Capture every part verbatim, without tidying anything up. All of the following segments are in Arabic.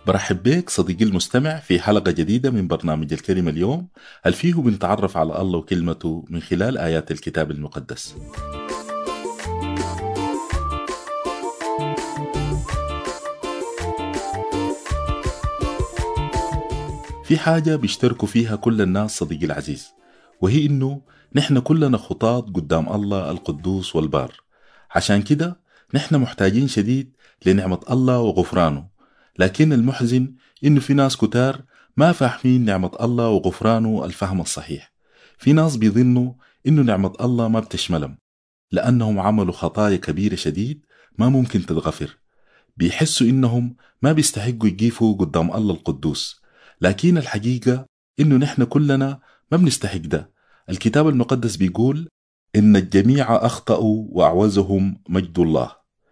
برحب بك صديقي المستمع في حلقة جديدة من برنامج الكلمة اليوم، هل فيه بنتعرف على الله وكلمته من خلال آيات الكتاب المقدس. في حاجة بيشتركوا فيها كل الناس صديقي العزيز، وهي إنه نحن كلنا خطاة قدام الله القدوس والبار. عشان كده نحن محتاجين شديد لنعمة الله وغفرانه. لكن المحزن إنه في ناس كتار ما فاهمين نعمة الله وغفرانه الفهم الصحيح. في ناس بيظنوا إنه نعمة الله ما بتشملهم لأنهم عملوا خطايا كبيرة شديد ما ممكن تتغفر. بيحسوا إنهم ما بيستحقوا يقيفوا قدام الله القدوس، لكن الحقيقة إنه نحن كلنا ما بنستحق ده. الكتاب المقدس بيقول إن الجميع أخطأوا وأعوزهم مجد الله،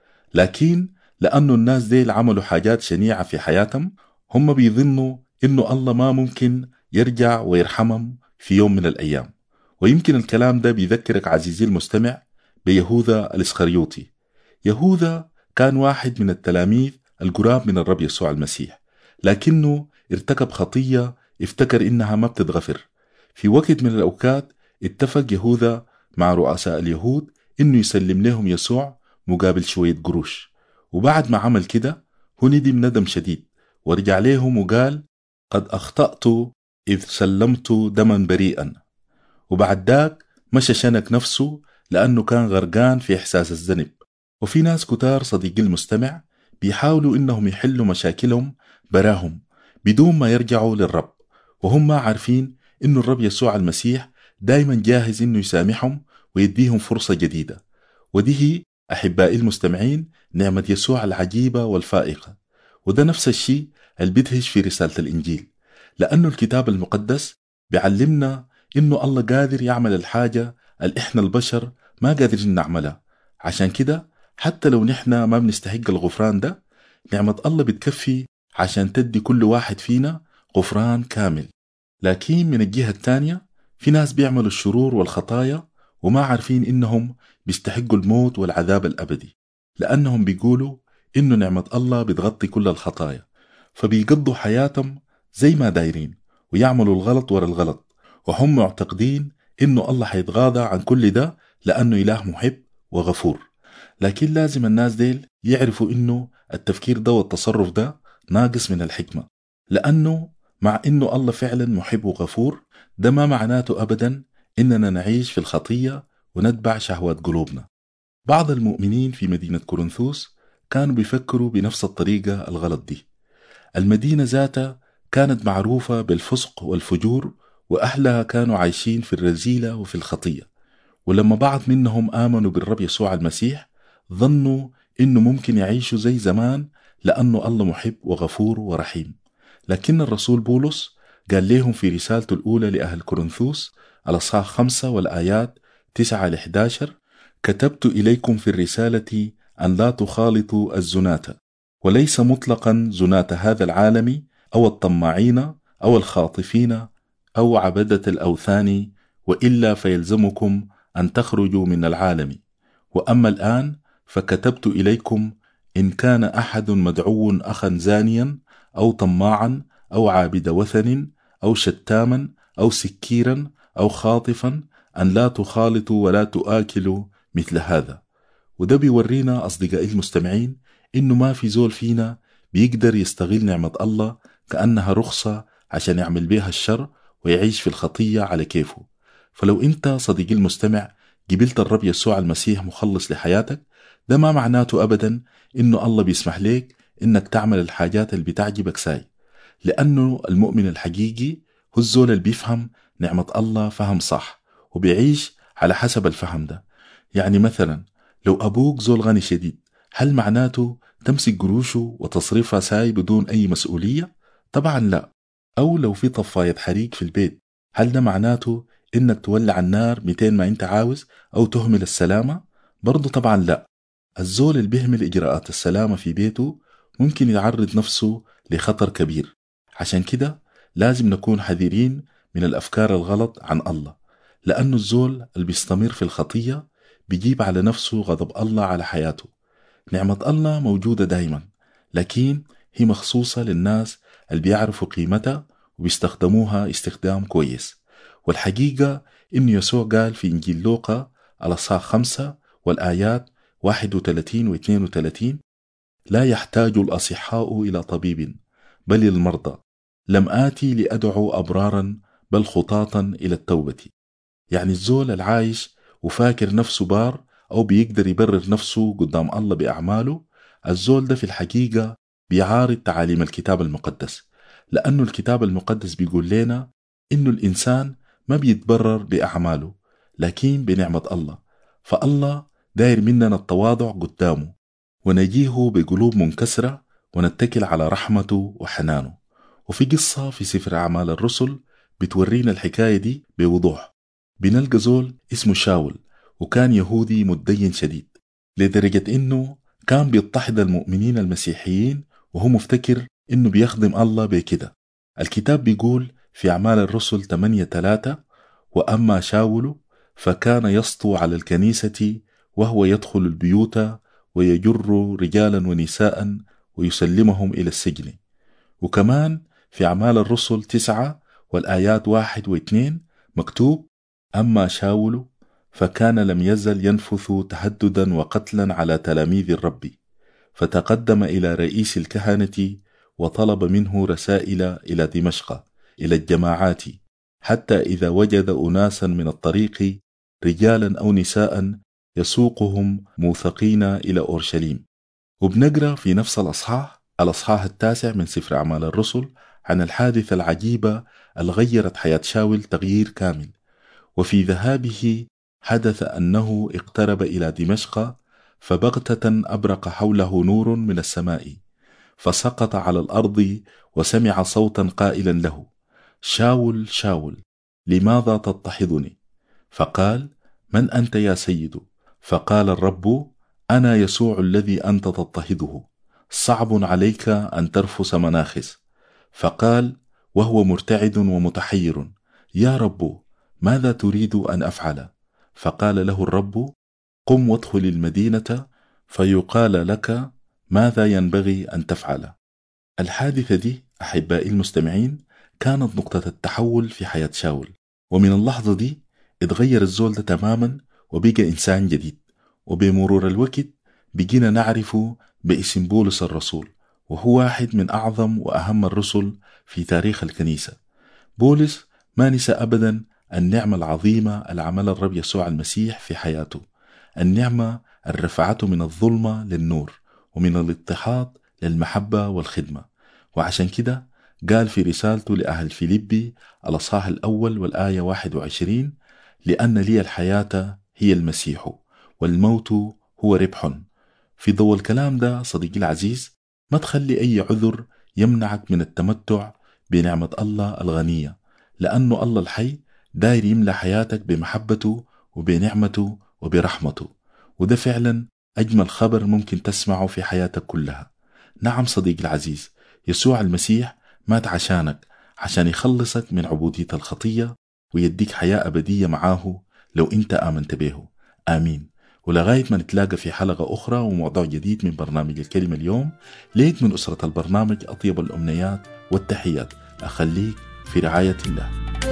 لكن لأنه الناس ديل عملوا حاجات شنيعة في حياتهم، هم بيظنوا إنه الله ما ممكن يرجع ويرحمهم في يوم من الأيام. ويمكن الكلام ده بيذكرك عزيزي المستمع بيهوذا الإسخريوطي. يهوذا كان واحد من التلاميذ القراب من الرب يسوع المسيح، لكنه ارتكب خطية افتكر إنها ما بتتغفر. في وقت من الأوقات اتفق يهوذا مع رؤساء اليهود إنه يسلم لهم يسوع مقابل شوية قروش، وبعد ما عمل كده هو ندم ندم شديد ورجع لهم وقال قد أخطأت إذ سلمت دما بريئا. وبعد داك مشى شنك نفسه لأنه كان غرقان في إحساس الذنب. وفي ناس كتار صديقي المستمع بيحاولوا إنهم يحلوا مشاكلهم براهم بدون ما يرجعوا للرب، وهم ما عارفين إنه الرب يسوع المسيح دايما جاهز إنه يسامحهم ويديهم فرصة جديدة. ودي هي أحبائي المستمعين نعمة يسوع العجيبة والفائقة. وده نفس الشيء اللي بيدهش في رسالة الإنجيل، لأنه الكتاب المقدس بيعلمنا إنه الله قادر يعمل الحاجة اللي إحنا البشر ما قادرين نعملها. عشان كده حتى لو نحن ما بنستحق الغفران ده، نعمة الله بتكفي عشان تدي كل واحد فينا غفران كامل. لكن من الجهة التانية في ناس بيعملوا الشرور والخطايا وما عارفين إنهم بيستحقوا الموت والعذاب الأبدي، لأنهم بيقولوا إنه نعمة الله بتغطي كل الخطايا، فبيقضوا حياتهم زي ما دايرين ويعملوا الغلط ورا الغلط، وهم معتقدين إنه الله حيتغاضى عن كل ده لأنه إله محب وغفور. لكن لازم الناس ديل يعرفوا إنه التفكير ده والتصرف ده ناقص من الحكمة، لأنه مع إنه الله فعلا محب وغفور، ده ما معناته أبدا إننا نعيش في الخطية ونتبع شهوات قلوبنا. بعض المؤمنين في مدينة كورنثوس كانوا بيفكروا بنفس الطريقة الغلط دي. المدينة ذاتها كانت معروفة بالفسق والفجور، وأهلها كانوا عايشين في الرذيلة وفي الخطية. ولما بعض منهم آمنوا بالرب يسوع المسيح ظنوا إنه ممكن يعيشوا زي زمان لأنه الله محب وغفور ورحيم. لكن الرسول بولس قال لهم في رسالته الأولى لأهل كورنثوس الأصحاح خمسة والآيات تسعة إلى عشرة: كتبت إليكم في الرسالة أن لا تخالطوا الزناة، وليس مطلقا زناة هذا العالم أو الطماعين أو الخاطفين أو عبدة الأوثان، وإلا فيلزمكم أن تخرجوا من العالم. وأما الآن فكتبت إليكم إن كان أحد مدعو أخا زانيا أو طماعا أو عابد وثن أو شتاما أو سكيرا أو خاطفا أن لا تخالطوا ولا تآكلوا مثل هذا. وده بيورينا أصدقائي المستمعين إنه ما في زول فينا بيقدر يستغل نعمة الله كأنها رخصة عشان يعمل بيها الشر ويعيش في الخطية على كيفه. فلو أنت صديقي المستمع قبلت الرب يسوع المسيح مخلص لحياتك، ده ما معناته أبدا إنه الله بيسمح لك إنك تعمل الحاجات اللي بتعجبك ساي، لأنه المؤمن الحقيقي هو الزول اللي بيفهم نعمة الله فهم صح وبيعيش على حسب الفهم ده. يعني مثلا لو أبوك زول غني شديد، هل معناته تمسك قروشه وتصرفها ساي بدون أي مسؤولية؟ طبعا لا. أو لو في طفاية حريق في البيت، هل ده معناته إنك تولع النار ميتين ما أنت عاوز أو تهمل السلامة؟ برضو طبعا لا. الزول اللي بيهمل إجراءات السلامة في بيته ممكن يعرض نفسه لخطر كبير. عشان كده لازم نكون حذرين من الأفكار الغلط عن الله، لأنه الزول اللي بيستمر في الخطية بيجيب على نفسه غضب الله على حياته. نعمة الله موجودة دايما، لكن هي مخصوصة للناس اللي بيعرفوا قيمتها وبيستخدموها استخدام كويس. والحقيقة إنه يسوع قال في إنجيل لوقا الأصحاح خمسة والآيات واحد وثلاثين و اثنين وثلاثين: لا يحتاج الأصحاء إلى طبيب بل المرضى، لم آتي لأدعو أبرارا بل خطاطا إلى التوبة. يعني الزول العايش وفاكر نفسه بار أو بيقدر يبرر نفسه قدام الله بأعماله، الزول ده في الحقيقة بيعارض تعاليم الكتاب المقدس، لأنه الكتاب المقدس بيقول لنا إنه الإنسان ما بيتبرر بأعماله لكن بنعمة الله. فالله داير مننا التواضع قدامه ونجيه بقلوب منكسرة ونتكل على رحمته وحنانه. وفي قصة في سفر أعمال الرسل بتورينا الحكاية دي بوضوح. بنلقى زول اسمه شاول، وكان يهودي متدين شديد لدرجة إنه كان بيضطهد المؤمنين المسيحيين وهو مفتكر إنه بيخدم الله بكده. الكتاب بيقول في أعمال الرسل ثمانية ثلاثة: وأما شاول فكان يسطو على الكنيسة وهو يدخل البيوت ويجر رجالا ونساء ويسلمهم إلى السجن. وكمان في أعمال الرسل تسعة والآيات واحد واثنين مكتوب: أما شاول فكان لم يزل ينفث تهددا وقتلا على تلاميذ الرب، فتقدم إلى رئيس الكهنة وطلب منه رسائل إلى دمشق إلى الجماعات، حتى إذا وجد أناسا من الطريق رجالا أو نساء يسوقهم موثقين إلى أورشليم. وبنقرأ في نفس الأصحاح الأصحاح التاسع من سفر أعمال الرسل عن الحادثة العجيبة اللي غيرت حياة شاول تغيير كامل. وفي ذهابه حدث أنه اقترب إلى دمشق، فبغتة أبرق حوله نور من السماء، فسقط على الأرض وسمع صوتا قائلا له: شاول شاول لماذا تضطهدني؟ فقال: من أنت يا سيد؟ فقال الرب: أنا يسوع الذي أنت تضطهده، صعب عليك أن ترفس مناخس. فقال وهو مرتعد ومتحير: يا رب ماذا تريد أن أفعل؟ فقال له الرب: قم وادخل المدينة فيقال لك ماذا ينبغي أن تفعل. الحادثة دي أحبائي المستمعين كانت نقطة التحول في حياة شاول، ومن اللحظة دي اتغير الزول ده تماما وبقى إنسان جديد. وبمرور الوقت بقينا نعرفه باسم بولس الرسول، وهو واحد من أعظم وأهم الرسل في تاريخ الكنيسة. بولس ما نسى أبدا النعمة العظيمة اللي عملها الرب يسوع المسيح في حياته، النعمة اللي رفعته من الظلمة للنور ومن الاضطهاد للمحبة والخدمة. وعشان كده قال في رسالته لأهل فيليبي الأصحاح الأول والآية واحد وعشرين: لأن لي الحياة هي المسيح والموت هو ربح. في ضوء الكلام ده صديقي العزيز، ما تخلي أي عذر يمنعك من التمتع بنعمة الله الغنية، لأنه الله الحي داير يملى حياتك بمحبته وبنعمته وبرحمته. وده فعلا أجمل خبر ممكن تسمعه في حياتك كلها. نعم صديقي العزيز، يسوع المسيح مات عشانك، عشان يخلصك من عبودية الخطية ويديك حياة أبدية معاه لو أنت آمنت به. آمين. ولغاية ما نتلاقى في حلقة أخرى وموضوع جديد من برنامج الكلمة اليوم، ليك من أسرة البرنامج أطيب الأمنيات والتحيات. أخليك في رعاية الله.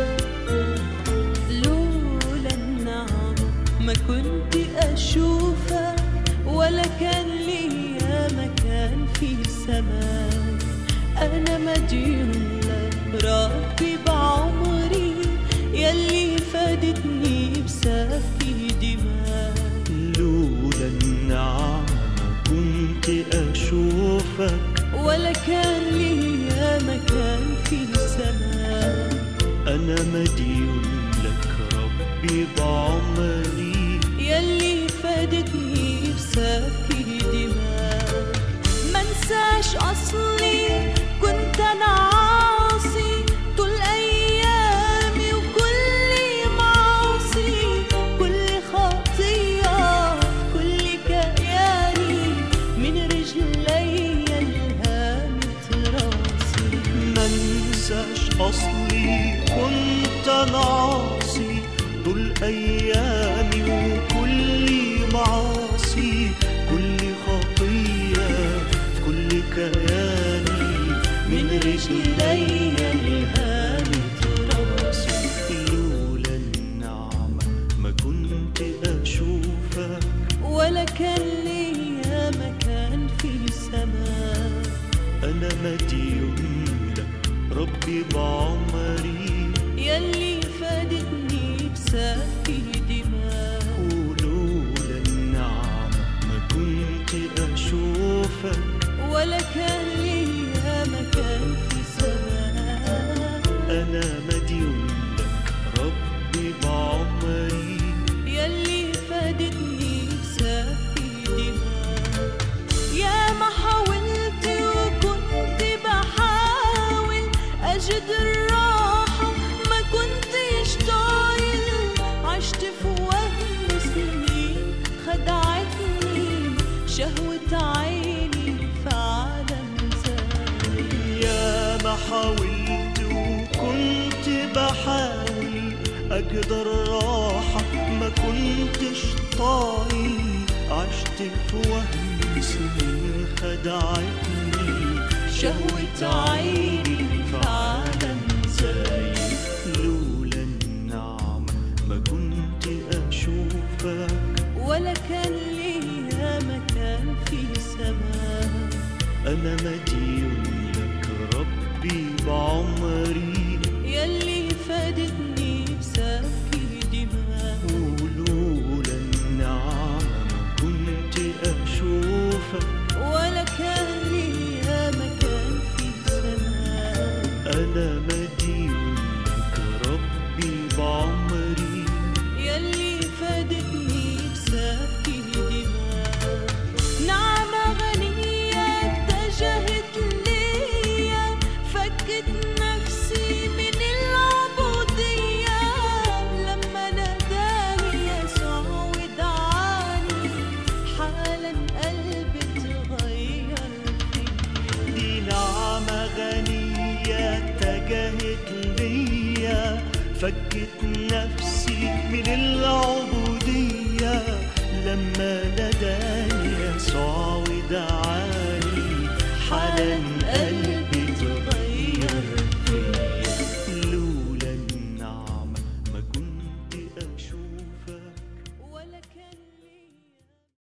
لولا النعم ما كنت أشوفك، ولا كان ليا مكان في السماء. أنا مديون لك ربي بعمري، يلي فادتني بسفكي دماء. لولا النعم كنت أشوفك، ولا كان ليا مكان في السماء. أنا مديون لك ربي بعمري، يلي فادتني بسفكي دماء. منساش أصلي كنت أنا عاصي طول أيامي، وكل معاصي كل خطية كل كياني من رجلي الهامت راسي. منساش أصلي كنت أنا عاصي طول أيامي، وكل معاصي كل خطية كل كياني رجلي الهامت راسه. لولا النعمة ما كنت أشوفك، ولا كان ليا مكان في السماء. أنا مديون لك ربي بعمري، يلي فادتني بسفك دماء. ولولا النعمة ما كنت أشوفك، ولا كان ليا مكان في السماء. أنا مديون لك ربي بعمري، يلي فادتني بسفك دماء. يا ما حاولت وكنت بحاول أجد الراحة، ما كنتش طايل. عشت في وهم سنين خدعتني شهوة عيني في عالم زايد. يا ما حاولت وكنت بحاول أجد الراحة، ما كنتش طايل. عشت في وهم سنين خدعتني شهوة عيني في عالم زايد. لولا النعمة ما كنت أشوفك، ولا كان ليا مكان في السماء. أنا مديون لك ربي بعمري، يلي فادتني بسفك دماء. ولولا النعمة ما كنت أشوفك، ولا كان ليا مكان في السماء. أنا مديون لك ربي بعمري، يلي فادتني بسفك دماء. نعمة غنية اتجهت ليا، فكت نفسي من العبودية. لما ناداني يسوع ودعاني، حالا قلبي اتغير فيا. دي نعمة غنية اتجهت ليا، فكت نفسي من العبودية. لما ناداني يسوع ودعاني، حالا قلبي